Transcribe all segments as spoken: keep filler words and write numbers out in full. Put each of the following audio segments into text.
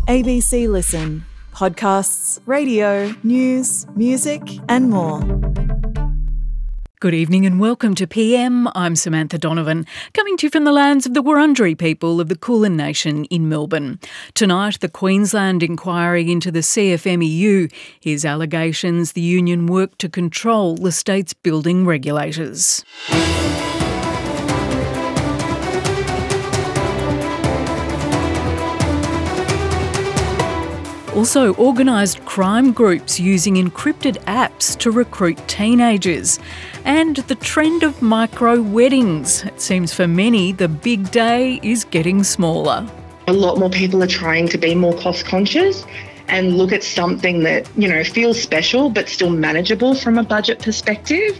A B C Listen. Podcasts, radio, news, music and more. Good evening and welcome to P M. I'm Samantha Donovan, coming to you from the lands of the Wurundjeri people of the Kulin Nation in Melbourne. Tonight, the Queensland inquiry into the C F M E U. Here's allegations the union worked to control the state's building regulators. Also, organised crime groups using encrypted apps to recruit teenagers. And the trend of micro-weddings. It seems for many the big day is getting smaller. A lot more people are trying to be more cost conscious and look at something that, you know, feels special but still manageable from a budget perspective.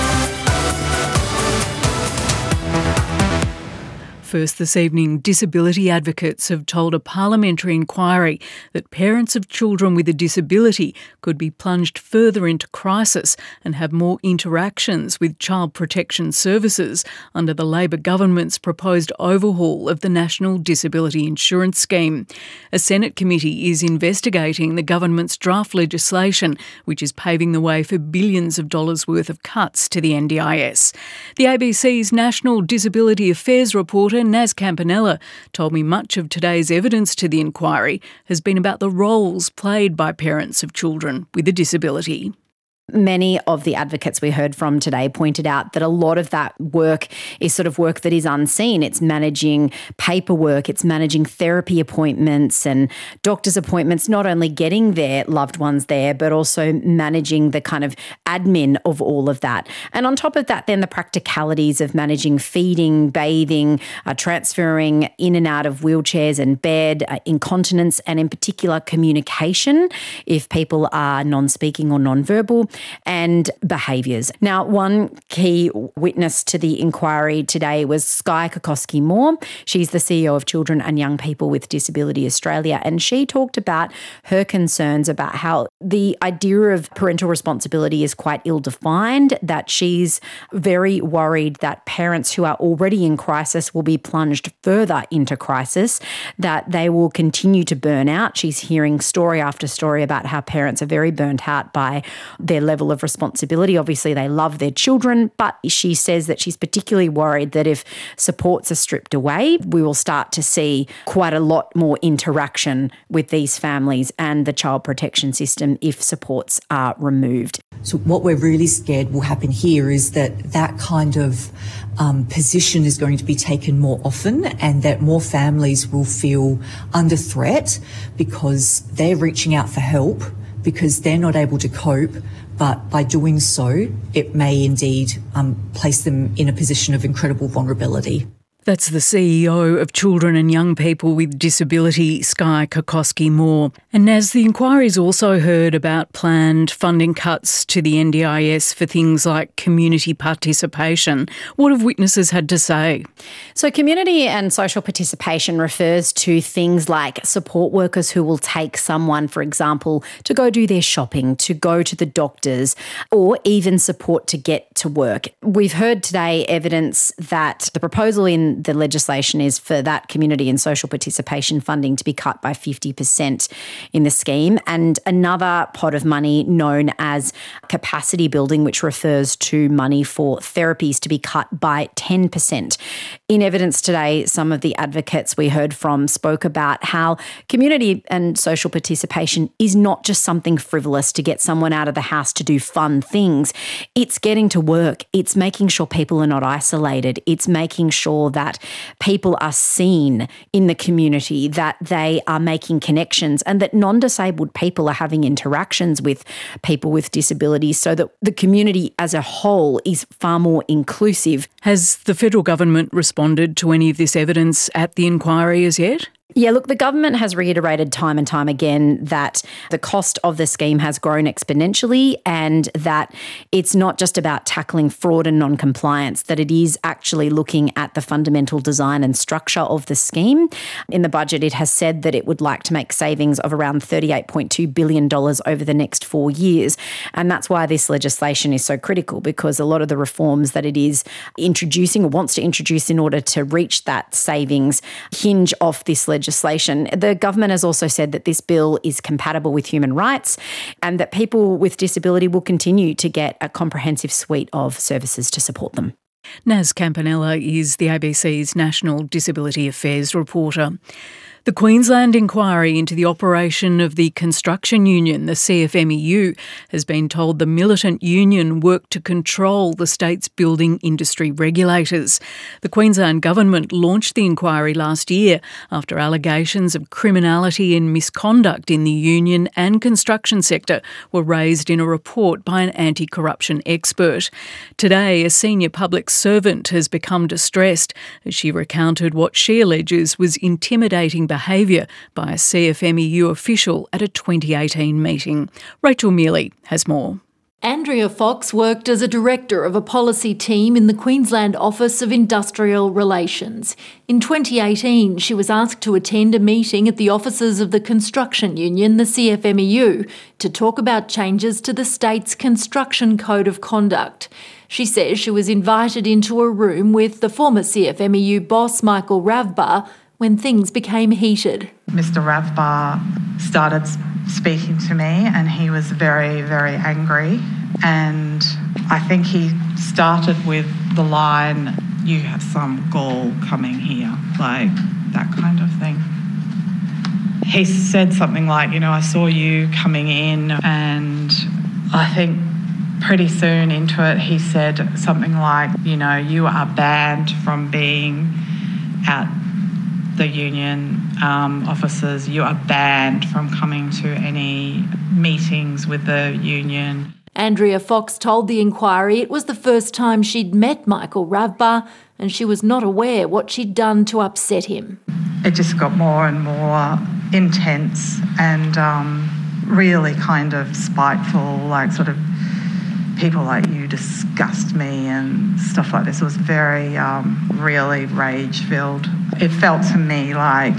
First this evening, disability advocates have told a parliamentary inquiry that parents of children with a disability could be plunged further into crisis and have more interactions with child protection services under the Labor government's proposed overhaul of the National Disability Insurance Scheme. A Senate committee is investigating the government's draft legislation, which is paving the way for billions of dollars worth of cuts to the N D I S. The A B C's National Disability Affairs reporter Naz Campanella told me much of today's evidence to the inquiry has been about the roles played by parents of children with a disability. Many of the advocates we heard from today pointed out that a lot of that work is sort of work that is unseen. It's managing paperwork, it's managing therapy appointments and doctor's appointments, not only getting their loved ones there, but also managing the kind of admin of all of that. And on top of that, then the practicalities of managing feeding, bathing, uh, transferring in and out of wheelchairs and bed, uh, incontinence, and in particular communication if people are non-speaking or non-verbal, and behaviours. Now, one key witness to the inquiry today was Skye Kokoski-Moore. She's the C E O of Children and Young People with Disability Australia, and she talked about her concerns about how the idea of parental responsibility is quite ill-defined, that she's very worried that parents who are already in crisis will be plunged further into crisis, that they will continue to burn out. She's hearing story after story about how parents are very burnt out by their level of responsibility. Obviously, they love their children, but she says that she's particularly worried that if supports are stripped away, we will start to see quite a lot more interaction with these families and the child protection system if supports are removed. So what we're really scared will happen here is that that kind of um, position is going to be taken more often, and that more families will feel under threat because they're reaching out for help because they're not able to cope. But by doing so, it may indeed um, place them in a position of incredible vulnerability. That's the C E O of Children and Young People with Disability, Skye Kokoski-Moore. And as the inquiry's also heard about planned funding cuts to the N D I S for things like community participation, what have witnesses had to say? So community and social participation refers to things like support workers who will take someone, for example, to go do their shopping, to go to the doctors, or even support to get to work. We've heard today evidence that the proposal in the legislation is for that community and social participation funding to be cut by fifty percent in the scheme, and another pot of money known as capacity building, which refers to money for therapies, to be cut by ten percent. In evidence today, some of the advocates we heard from spoke about how community and social participation is not just something frivolous to get someone out of the house to do fun things. It's getting to work. It's making sure people are not isolated. It's making sure that people are seen in the community, that they are making connections, and that non-disabled people are having interactions with people with disabilities so that the community as a whole is far more inclusive. Has the federal government responded to any of this evidence at the inquiry as yet? Yeah, look, the government has reiterated time and time again that the cost of the scheme has grown exponentially and that it's not just about tackling fraud and non-compliance, that it is actually looking at the fundamental design and structure of the scheme. In the budget, it has said that it would like to make savings of around thirty-eight point two billion dollars over the next four years. And that's why this legislation is so critical, because a lot of the reforms that it is introducing or wants to introduce in order to reach that savings hinge off this legislation. legislation. The government has also said that this bill is compatible with human rights and that people with disability will continue to get a comprehensive suite of services to support them. Naz Campanella is the A B C's National Disability Affairs reporter. The Queensland inquiry into the operation of the construction union, the C F M E U, has been told the militant union worked to control the state's building industry regulators. The Queensland government launched the inquiry last year after allegations of criminality and misconduct in the union and construction sector were raised in a report by an anti-corruption expert. Today, a senior public servant has become distressed as she recounted what she alleges was intimidating behaviour behaviour by a C F M E U official at a twenty eighteen meeting. Rachel Mealy has more. Andrea Fox worked as a director of a policy team in the Queensland Office of Industrial Relations. In twenty eighteen, she was asked to attend a meeting at the offices of the construction union, the C F M E U, to talk about changes to the state's construction code of conduct. She says she was invited into a room with the former C F M E U boss, Michael Ravbar, when things became heated. Mister Ravbar started speaking to me and he was very, very angry. And I think he started with the line, "You have some gall coming here," like that kind of thing. He said something like, you know, "I saw you coming in," and I think pretty soon into it he said something like, you know, "You are banned from being at the union um, offices. You are banned from coming to any meetings with the union." Andrea Fox told the inquiry it was the first time she'd met Michael Ravbar and she was not aware what she'd done to upset him. It just got more and more intense and um, really kind of spiteful, like sort of people like "you disgust me" and stuff like this. It was very, um, really rage-filled. It felt to me like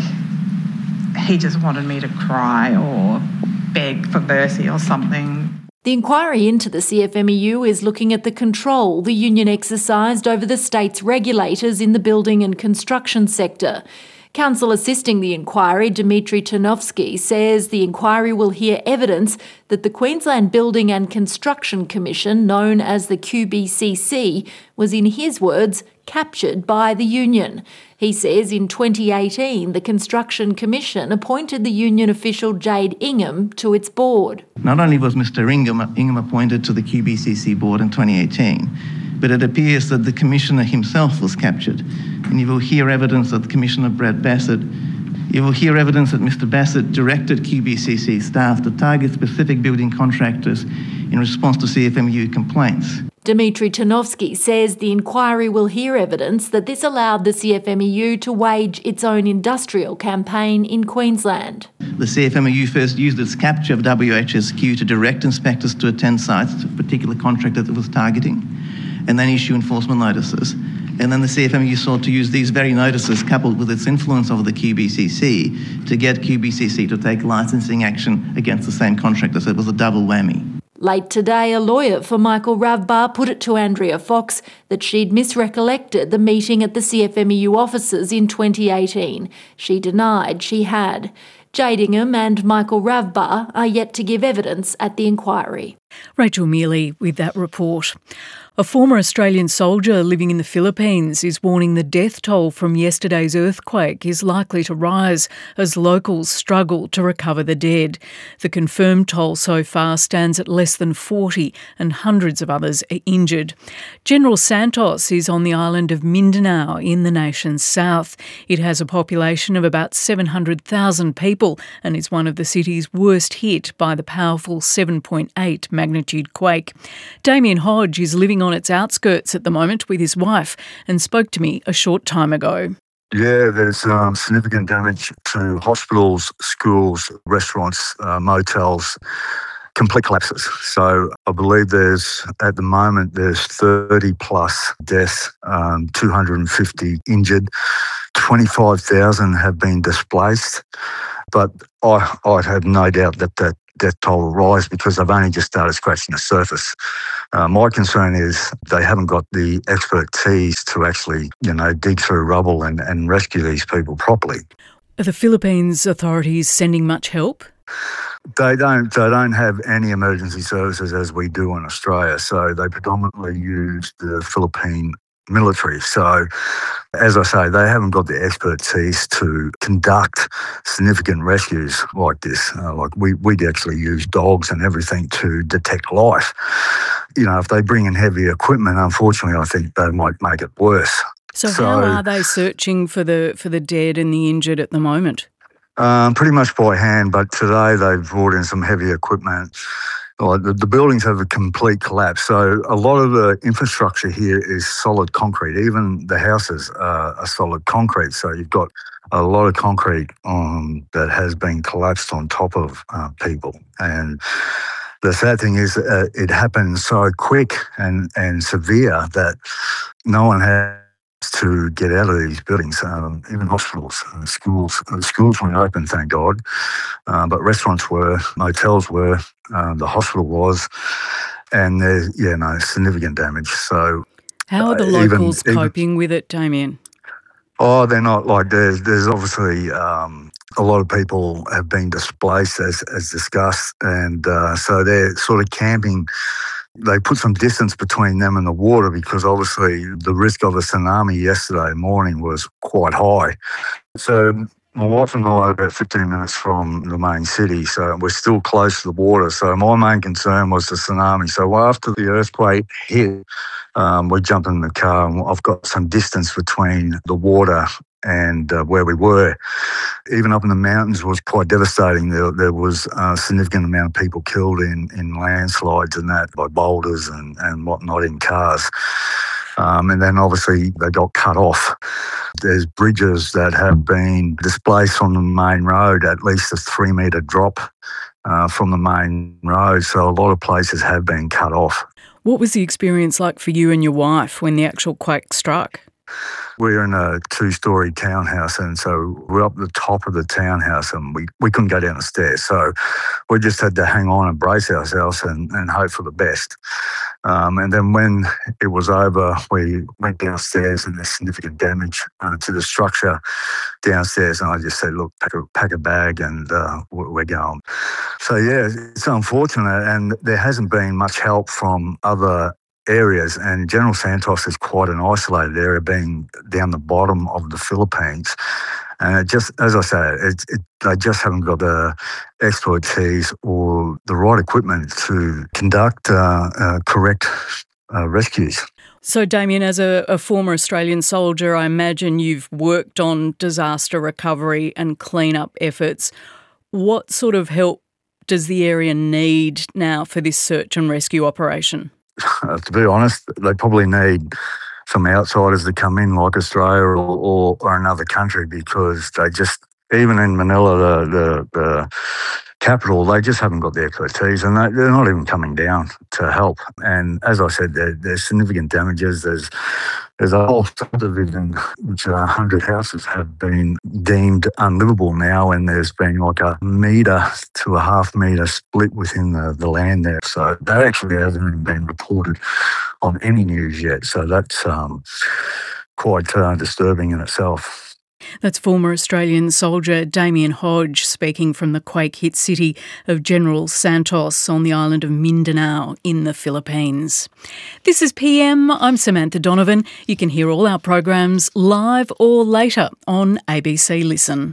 he just wanted me to cry or beg for mercy or something. The inquiry into the C F M E U is looking at the control the union exercised over the state's regulators in the building and construction sector. Counsel assisting the inquiry, Dmitry Ternovsky, says the inquiry will hear evidence that the Queensland Building and Construction Commission, known as the Q B C C, was, in his words, captured by the union. He says in twenty eighteen, the Construction Commission appointed the union official Jade Ingham to its board. Not only was Mister Ingham, Ingham appointed to the Q B C C board in twenty eighteen, but it appears that the Commissioner himself was captured. And you will hear evidence that Commissioner Brad Bassett, you will hear evidence that Mister Bassett directed Q B C C staff to target specific building contractors in response to C F M E U complaints. Dmitry Ternovsky says the inquiry will hear evidence that this allowed the C F M E U to wage its own industrial campaign in Queensland. The C F M E U first used its capture of W H S Q to direct inspectors to attend sites to a particular contractor that it was targeting, and then issue enforcement notices. And then the C F M E U sought to use these very notices, coupled with its influence over the Q B C C, to get Q B C C to take licensing action against the same contractor. So it was a double whammy. Late today, a lawyer for Michael Ravbar put it to Andrea Fox that she'd misrecollected the meeting at the C F M E U offices in twenty eighteen. She denied she had. Jade Ingham and Michael Ravbar are yet to give evidence at the inquiry. Rachel Mealy with that report. A former Australian soldier living in the Philippines is warning the death toll from yesterday's earthquake is likely to rise as locals struggle to recover the dead. The confirmed toll so far stands at less than forty and hundreds of others are injured. General Santos is on the island of Mindanao in the nation's south. It has a population of about seven hundred thousand people and is one of the cities worst hit by the powerful seven point eight magnitude quake. Damien Hodge is living on its outskirts at the moment with his wife and spoke to me a short time ago. Yeah, there's um, significant damage to hospitals, schools, restaurants, uh, motels, complete collapses. So I believe there's, at the moment, there's thirty plus deaths, um, two hundred fifty injured, twenty-five thousand have been displaced. But I, I'd have no doubt that that death toll will rise because they've only just started scratching the surface. Uh, my concern is they haven't got the expertise to actually, you know, dig through rubble and, and rescue these people properly. Are the Philippines authorities sending much help? They don't. They don't have any emergency services as we do in Australia. So they predominantly use the Philippine military. So, as I say, they haven't got the expertise to conduct significant rescues like this. Uh, like we, we'd actually use dogs and everything to detect life. You know, if they bring in heavy equipment, unfortunately, I think they might make it worse. So, so how are they searching for the for the dead and the injured at the moment? Um, pretty much by hand, but today they've brought in some heavy equipment. Like the, the buildings have a complete collapse. So a lot of the infrastructure here is solid concrete. Even the houses are, are solid concrete. So you've got a lot of concrete um, that has been collapsed on top of uh, people. And the sad thing is uh, it happened so quick and, and severe that no one had to get out of these buildings, um, even hospitals, uh, schools. Uh, schools weren't open, thank God, uh, but restaurants were, motels were, uh, the hospital was, and there's, yeah, no, significant damage. So, how are the uh, locals even, coping even, with it, Damien? Oh, they're not like there's there's obviously um, a lot of people have been displaced as as discussed, and uh, so they're sort of camping. They put some distance between them and the water because obviously the risk of a tsunami yesterday morning was quite high. So my wife and I are about fifteen minutes from the main city, so we're still close to the water. So my main concern was the tsunami. So after the earthquake hit, um, we jumped in the car and I've got some distance between the water and uh, where we were. Even up in the mountains was quite devastating. There, there was a significant amount of people killed in, in landslides and that by boulders and, and whatnot in cars. Um, and then obviously they got cut off. There's bridges that have been displaced from the main road, at least a three metre drop uh, from the main road. So a lot of places have been cut off. What was the experience like for you and your wife when the actual quake struck? We're in a two-storey townhouse, and so we're up the top of the townhouse and we, we couldn't go down the stairs. So we just had to hang on and brace ourselves and, and hope for the best. Um, and then when it was over, we went downstairs and there's significant damage uh, to the structure downstairs. And I just said, look, pack a, pack a bag and uh, we're going. So, yeah, it's unfortunate, and there hasn't been much help from other areas, and General Santos is quite an isolated area, being down the bottom of the Philippines. And it just, as I say, it, it, they just haven't got the expertise or the right equipment to conduct uh, uh, correct uh, rescues. So, Damien, as a, a former Australian soldier, I imagine you've worked on disaster recovery and clean-up efforts. What sort of help does the area need now for this search and rescue operation? Uh, to be honest, they probably need some outsiders to come in, like Australia or, or, or another country, because they just, even in Manila, the, the, the capital, they just haven't got the expertise, and they, they're not even coming down to help. And as I said, there, there's significant damages. There's there's a whole subdivision, which are one hundred houses have been deemed unlivable now, and there's been like a metre to a half metre split within the, the land there. So that actually hasn't even been reported on any news yet. So that's um, quite uh, disturbing in itself. That's former Australian soldier Damien Hodge speaking from the quake-hit city of General Santos on the island of Mindanao in the Philippines. This is P M. I'm Samantha Donovan. You can hear all our programs live or later on A B C Listen.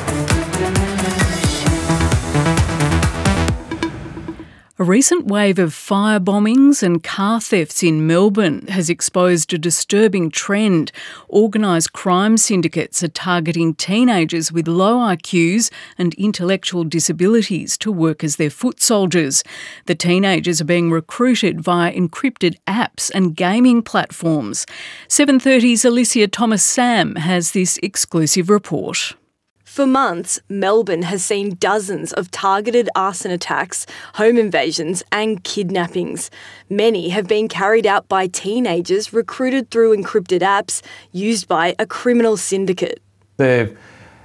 A recent wave of fire bombings and car thefts in Melbourne has exposed a disturbing trend. Organised crime syndicates are targeting teenagers with low I Qs and intellectual disabilities to work as their foot soldiers. The teenagers are being recruited via encrypted apps and gaming platforms. seven thirty's Alicia Thomas-Sam has this exclusive report. For months, Melbourne has seen dozens of targeted arson attacks, home invasions and kidnappings. Many have been carried out by teenagers recruited through encrypted apps used by a criminal syndicate. They're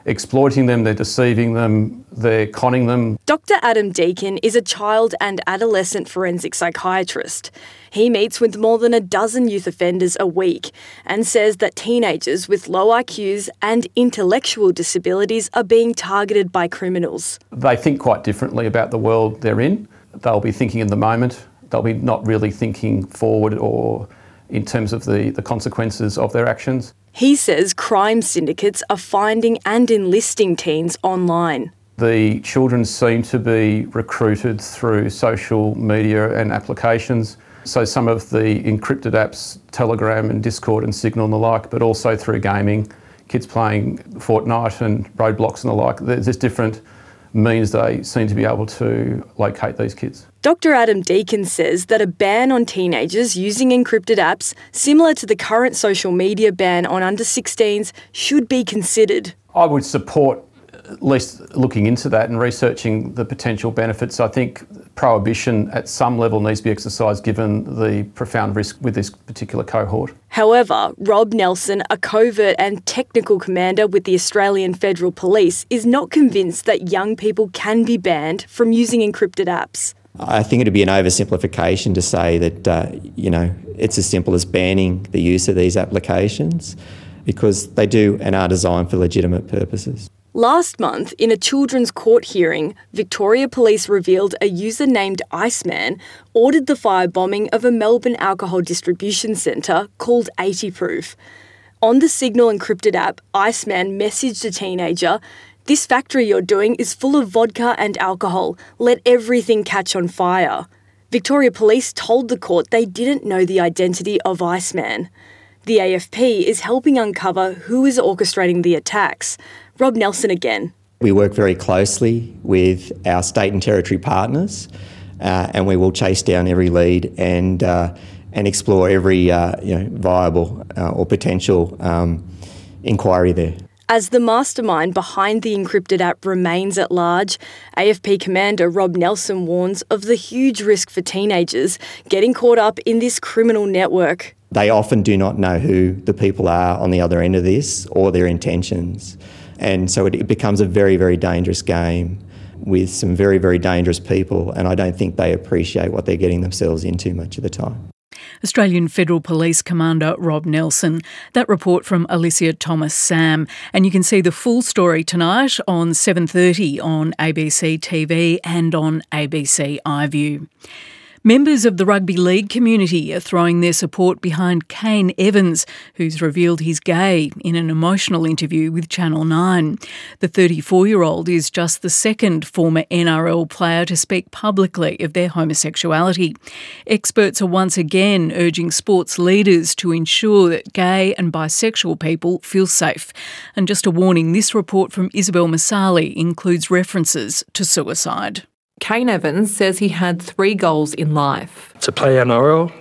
exploiting them, they're deceiving them, they're conning them. Doctor Adam Deakin is a child and adolescent forensic psychiatrist. He meets with more than a dozen youth offenders a week and says that teenagers with low I Qs and intellectual disabilities are being targeted by criminals. They think quite differently about the world they're in. They'll be thinking in the moment. They'll be not really thinking forward or in terms of the, the consequences of their actions. He says crime syndicates are finding and enlisting teens online. The children seem to be recruited through social media and applications. So some of the encrypted apps, Telegram and Discord and Signal and the like, but also through gaming, kids playing Fortnite and Roblox and the like. There's different means they seem to be able to locate these kids. Doctor Adam Deakin says that a ban on teenagers using encrypted apps, similar to the current social media ban on under sixteens, should be considered. I would support at least looking into that and researching the potential benefits. I think prohibition at some level needs to be exercised given the profound risk with this particular cohort. However, Rob Nelson, a covert and technical commander with the Australian Federal Police, is not convinced that young people can be banned from using encrypted apps. I think it would be an oversimplification to say that, uh, you know, it's as simple as banning the use of these applications, because they do and are designed for legitimate purposes. Last month, in a children's court hearing, Victoria Police revealed a user named Iceman ordered the firebombing of a Melbourne alcohol distribution centre called eighty proof. On the Signal encrypted app, Iceman messaged a teenager, "This factory you're doing is full of vodka and alcohol. Let everything catch on fire." Victoria Police told the court they didn't know the identity of Iceman. The A F P is helping uncover who is orchestrating the attacks. Rob Nelson again. We work very closely with our state and territory partners, uh, and we will chase down every lead and uh, and explore every uh, you know viable uh, or potential um, inquiry there. As the mastermind behind the encrypted app remains at large, A F P Commander Rob Nelson warns of the huge risk for teenagers getting caught up in this criminal network. They often do not know who the people are on the other end of this or their intentions. And so it, it becomes a very, very dangerous game with some very, very dangerous people, and I don't think they appreciate what they're getting themselves into much of the time. Australian Federal Police Commander Rob Nelson. That report from Alicia Thomas-Sam. And you can see the full story tonight on seven thirty on A B C T V and on A B C iView. Members of the rugby league community are throwing their support behind Kane Evans, who's revealed he's gay in an emotional interview with Channel nine. The thirty-four-year-old is just the second former N R L player to speak publicly of their homosexuality. Experts are once again urging sports leaders to ensure that gay and bisexual people feel safe. And just a warning, this report from Isabel Masali includes references to suicide. Kane Evans says he had three goals in life. To play N R L,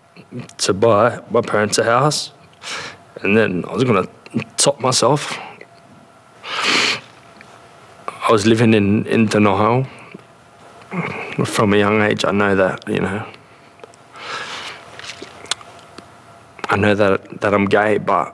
to buy my parents a house, and then I was going to top myself. I was living in, in denial. From a young age, I know that, you know, I know that, that I'm gay, but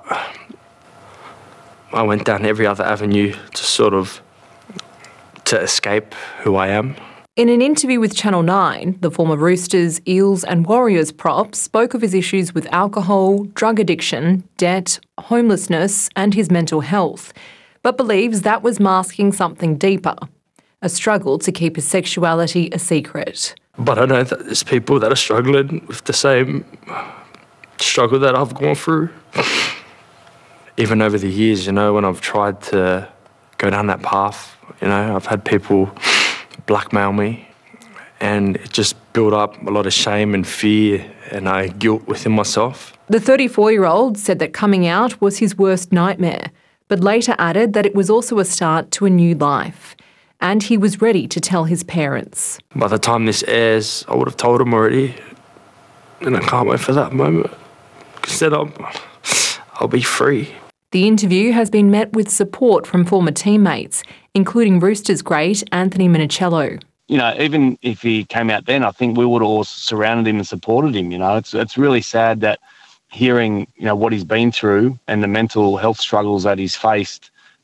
I went down every other avenue to sort of, to escape who I am. In an interview with Channel nine, the former Roosters, Eels and Warriors prop spoke of his issues with alcohol, drug addiction, debt, homelessness and his mental health, but believes that was masking something deeper, a struggle to keep his sexuality a secret. But I know that there's people that are struggling with the same struggle that I've gone through. Even over the years, you know, when I've tried to go down that path, you know, I've had people blackmail me, and it just built up a lot of shame and fear and uh, guilt within myself. The thirty-four-year-old said that coming out was his worst nightmare, but later added that it was also a start to a new life, and he was ready to tell his parents. By the time this airs, I would have told them already, and I can't wait for that moment, because then I'll, I'll be free. The interview has been met with support from former teammates, including Roosters great Anthony Minicello. You know, even if he came out then, I think we would have all surrounded him and supported him. You know, it's it's really sad that hearing, you know, what he's been through and the mental health struggles that he's faced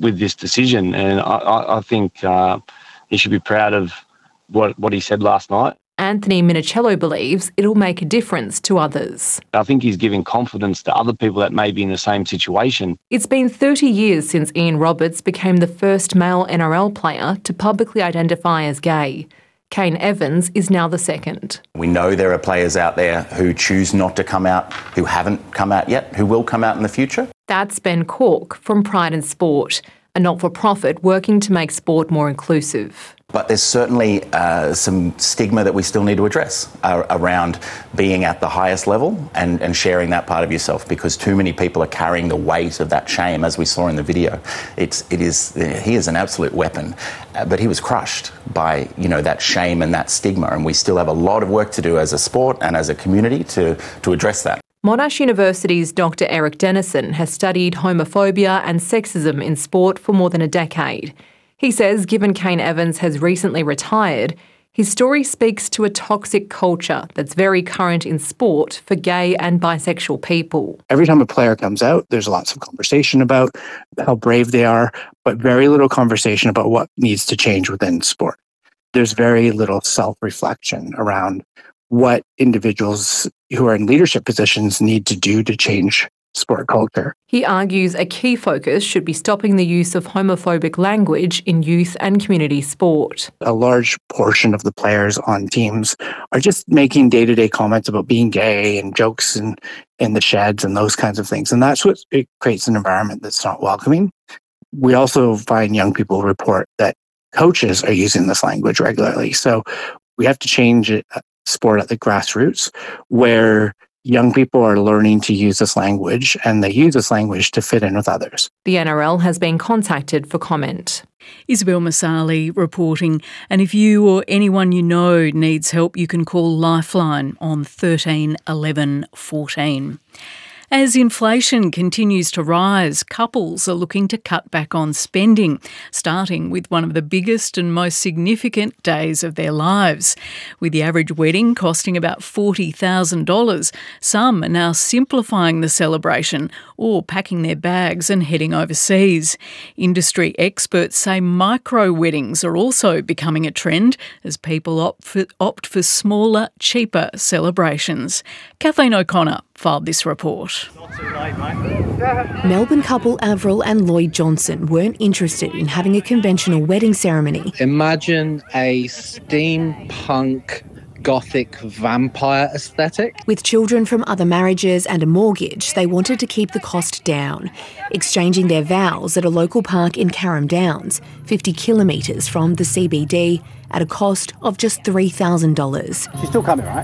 with this decision, and I, I, I think uh, he should be proud of what what he said last night. Anthony Minicello believes it'll make a difference to others. I think he's giving confidence to other people that may be in the same situation. It's been thirty years since Ian Roberts became the first male N R L player to publicly identify as gay. Kane Evans is now the second. We know there are players out there who choose not to come out, who haven't come out yet, who will come out in the future. That's Ben Cork from Pride in Sport, a not-for-profit working to make sport more inclusive. But there's certainly uh, some stigma that we still need to address uh, around being at the highest level and, and sharing that part of yourself, because too many people are carrying the weight of that shame, as we saw in the video. It's, it is, he is an absolute weapon, uh, but he was crushed by, you know, that shame and that stigma, and we still have a lot of work to do as a sport and as a community to, to address that. Monash University's Doctor Eric Dennison has studied homophobia and sexism in sport for more than a decade. He says given Kane Evans has recently retired, his story speaks to a toxic culture that's very current in sport for gay and bisexual people. Every time a player comes out, there's lots of conversation about how brave they are, but very little conversation about what needs to change within sport. There's very little self-reflection around what individuals who are in leadership positions need to do to change sport culture. He argues a key focus should be stopping the use of homophobic language in youth and community sport. A large portion of the players on teams are just making day-to-day comments about being gay and jokes in, in the sheds and those kinds of things. And that's what it creates an environment that's not welcoming. We also find young people report that coaches are using this language regularly. So we have to change it, sport at the grassroots, where young people are learning to use this language, and they use this language to fit in with others. The N R L has been contacted for comment. Isabel Masali reporting. And if you or anyone you know needs help, you can call Lifeline on thirteen eleven fourteen. As inflation continues to rise, couples are looking to cut back on spending, starting with one of the biggest and most significant days of their lives. With the average wedding costing about forty thousand dollars, some are now simplifying the celebration or packing their bags and heading overseas. Industry experts say micro-weddings are also becoming a trend as people opt for, opt for smaller, cheaper celebrations. Kathleen O'Connor filed this report. Melbourne couple Avril and Lloyd Johnson weren't interested in having a conventional wedding ceremony. Imagine a steampunk gothic vampire aesthetic. With children from other marriages and a mortgage, they wanted to keep the cost down, exchanging their vows at a local park in Carrum Downs, fifty kilometres from the C B D, at a cost of just three thousand dollars. She's still coming, right?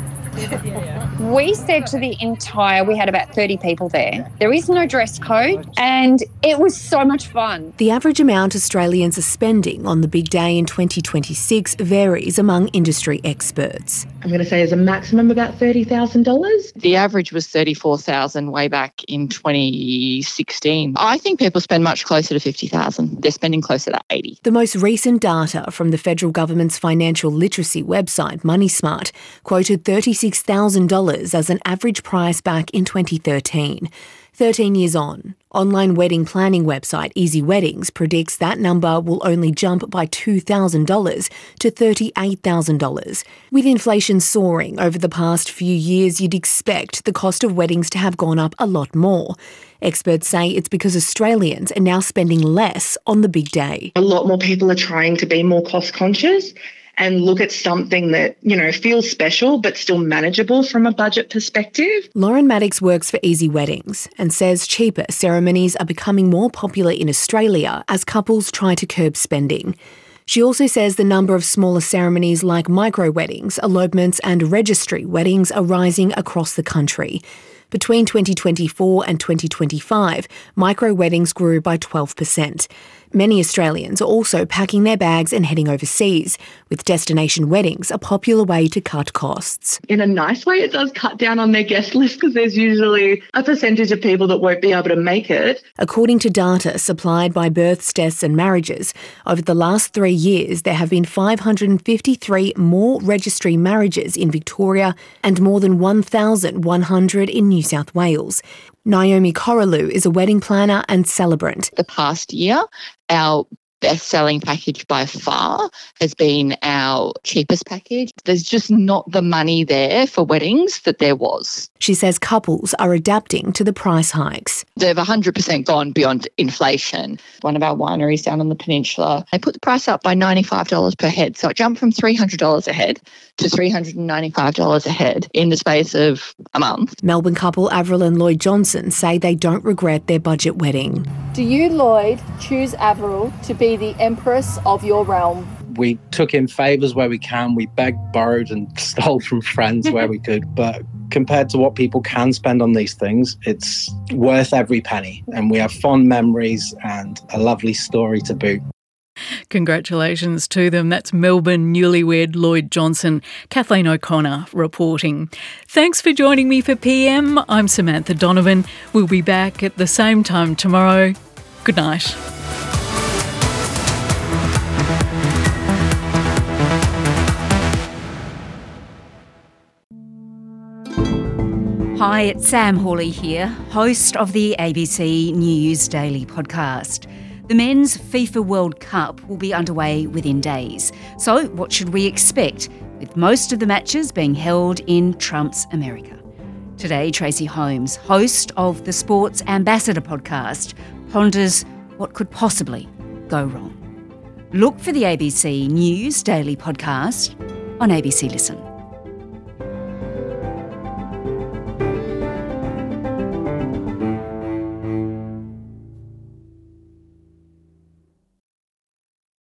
We said to the entire, we had about thirty people there, there is no dress code, and it was so much fun. The average amount Australians are spending on the big day in twenty twenty-six varies among industry experts. I'm going to say as a maximum about thirty thousand dollars. The average was thirty-four thousand dollars way back in twenty sixteen. I think people spend much closer to fifty thousand dollars. They're spending closer to eighty thousand dollars. The most recent data from the federal government's financial literacy website, MoneySmart, quoted thirty-six thousand dollars as an average price back in twenty thirteen. thirteen years on, online wedding planning website Easy Weddings predicts that number will only jump by two thousand dollars to thirty-eight thousand dollars. With inflation soaring over the past few years, you'd expect the cost of weddings to have gone up a lot more. Experts say it's because Australians are now spending less on the big day. A lot more people are trying to be more cost conscious and look at something that, you know, feels special but still manageable from a budget perspective. Lauren Maddox works for Easy Weddings and says cheaper ceremonies are becoming more popular in Australia as couples try to curb spending. She also says the number of smaller ceremonies like micro-weddings, elopements and registry weddings are rising across the country. Between twenty twenty-four and twenty twenty-five, micro-weddings grew by twelve percent. Many Australians are also packing their bags and heading overseas, with destination weddings a popular way to cut costs. In a nice way, it does cut down on their guest list because there's usually a percentage of people that won't be able to make it. According to data supplied by Births, Deaths and Marriages, over the last three years there have been five hundred fifty-three more registry marriages in Victoria and more than one thousand one hundred in New South Wales. Naomi Coralou is a wedding planner and celebrant. The past year, our best-selling package by far has been our cheapest package. There's just not the money there for weddings that there was. She says couples are adapting to the price hikes. They've one hundred percent gone beyond inflation. One of our wineries down on the peninsula, they put the price up by ninety-five dollars per head. So it jumped from three hundred dollars a head to three hundred ninety-five dollars a head in the space of a month. Melbourne couple Avril and Lloyd Johnson say they don't regret their budget wedding. Do you, Lloyd, choose Avril to be the empress of your realm? We took in favours where we can. We begged, borrowed and stole from friends where we could. But compared to what people can spend on these things, it's worth every penny. And we have fond memories and a lovely story to boot. Congratulations to them. That's Melbourne newlywed Lloyd Johnson. Kathleen O'Connor reporting. Thanks for joining me for P M. I'm Samantha Donovan. We'll be back at the same time tomorrow. Good night. Hi, it's Sam Hawley here, host of the A B C News Daily podcast. The Men's FIFA World Cup will be underway within days. So what should we expect, with most of the matches being held in Trump's America? Today, Tracy Holmes, host of the Sports Ambassador podcast, ponders what could possibly go wrong. Look for the A B C News Daily podcast on A B C Listen.